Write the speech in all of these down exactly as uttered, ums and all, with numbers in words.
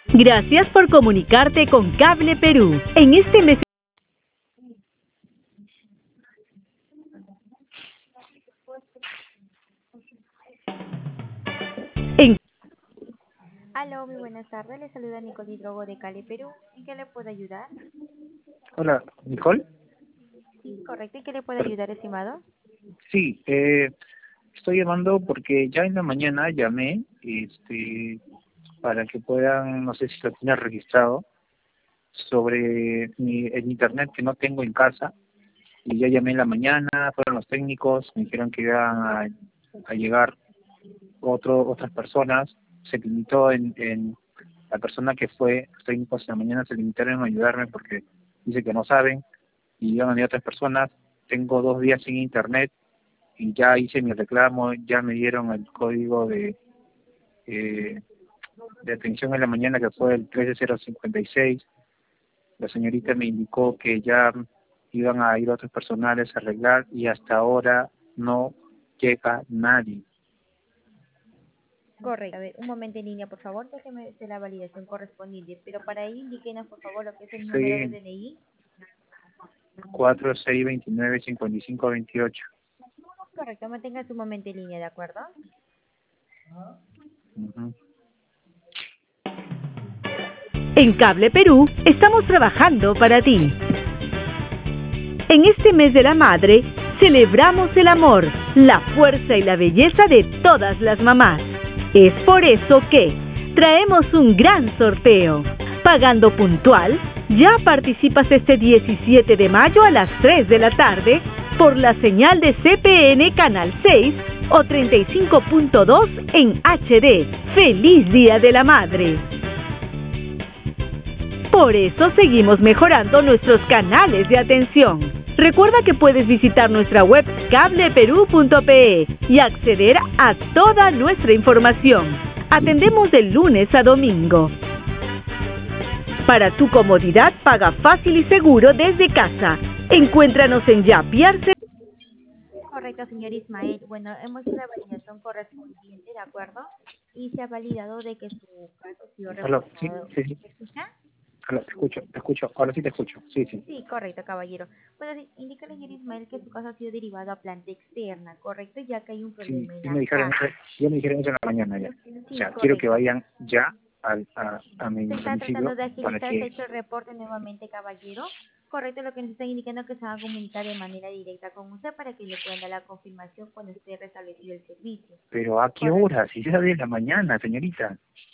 Gracias por comunicarte con Cable Perú. En este mes... En... Aló, muy buenas tardes. Le saluda Nicole Drogo de Cali, Perú. ¿En qué le puedo ayudar? Hola, Nicole. Sí, correcto. ¿En qué le puedo Per- ayudar, estimado? Sí, eh, estoy llamando porque ya en la mañana llamé este, para que puedan, no sé si lo tienen registrado, sobre mi, el internet que no tengo en casa. Y ya llamé en la mañana, fueron los técnicos, me dijeron que iban a, a llegar otro, otras personas. Se limitó en, en la persona que fue, los técnicos en la mañana se limitaron a ayudarme porque dice que no saben y iban a venir otras personas. Tengo dos días sin internet y ya hice mi reclamo, ya me dieron el código de eh, de atención en la mañana que fue el trece cero cincuenta y seis. La señorita me indicó que ya iban a ir otros personales a arreglar y hasta ahora no llega nadie. Correcto. A ver, un momento en línea, por favor. Déjeme hacer la validación correspondiente. Pero para ello, indíquenos, por favor, lo que es el Estoy número de en D N I. cuatro seis veintinueve cincuenta y cinco veintiocho. Correcto. Mantenga su momento en línea, ¿de acuerdo? Ujú. En Cable Perú estamos trabajando para ti. En este mes de la madre, celebramos el amor, la fuerza y la belleza de todas las mamás. Es por eso que traemos un gran sorteo. Pagando puntual, ya participas este diecisiete de mayo a las tres de la tarde por la señal de C P N Canal seis o treinta y cinco punto dos en H D. ¡Feliz Día de la Madre! Por eso seguimos mejorando nuestros canales de atención. Recuerda que puedes visitar nuestra web cable perú punto pe y acceder a toda nuestra información. Atendemos de lunes a domingo. Para tu comodidad, paga fácil y seguro desde casa. Encuéntranos en Yapiarse. Correcto, señor Ismael. Bueno, hemos hecho la validación correspondiente, ¿de acuerdo? Y se ha validado de que su caso ha sido Aló, sí, reportado. sí, sí. ¿Me escucha? Aló, te escucho, te escucho. Ahora sí te escucho. Sí, sí. Sí, correcto, caballero. Bueno, sí, indícale, señor Ismael, que su caso ha sido derivado a planta externa, ¿correcto? Ya que hay un Sí, problema en ya la me dijeron casa. eso, ya me dijeron eso en la mañana ya. O Sí, sea, quiero que correcto. vayan ya al, a, a mi Se está tratando domicilio de para agilizar, se ha que... hecho el reporte nuevamente, caballero. Correcto, lo que nos están indicando que se va a comunicar de manera directa con usted para que le puedan dar la confirmación cuando esté restablecido el servicio. Pero ¿a qué Correcto. hora? Si ya desde la mañana, señorita.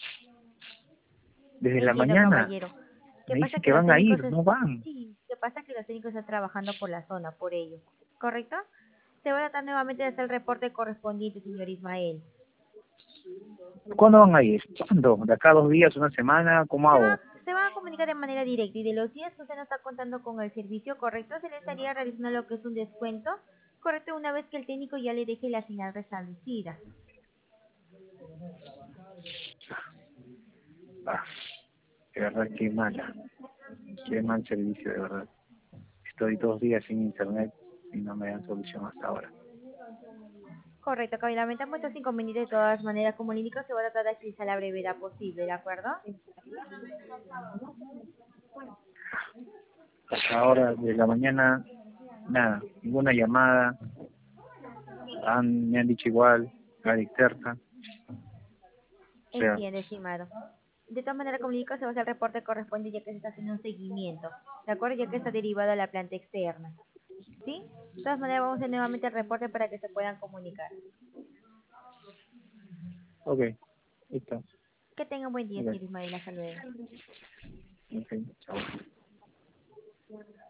Desde la Entiendo, mañana. caballero. ¿Qué Me pasa? dicen Que que los van a técnicos... ir, es- no van. Sí, ¿qué pasa? Que los técnicos están trabajando por la zona, por ello. ¿Correcto? Se va a tratar nuevamente de hacer el reporte correspondiente, señor Ismael. ¿Cuándo van a ir? ¿Cuándo? ¿De acá a dos días, una semana? ¿Cómo Se va, hago? se va a comunicar de manera directa y de los días que usted no está contando con el servicio correcto, se le estaría realizando lo que es un descuento, correcto, una vez que el técnico ya le deje la señal restablecida. Ah, de verdad, qué mala. Qué mal servicio, de verdad. Estoy dos días sin internet y no me dan solución hasta ahora. Correcto, caballero, lamentamos estos inconvenientes de todas maneras, como le indico, se va a tratar de agilizar la brevedad posible, ¿de acuerdo? Hasta ahora, de la mañana, nada. Ninguna llamada. Han, me han dicho igual, la externa. O sea, Entiende, estimado. De todas maneras, como le indico, se va a hacer el reporte correspondiente ya que se está haciendo un seguimiento, ¿de acuerdo? Ya que está derivado a la planta externa, ¿sí? De todas maneras, vamos a hacer nuevamente el reporte para que se puedan comunicar. ok, listo. Que tenga un buen día, Ok, señor Ismael. Hasta luego. ok, chao.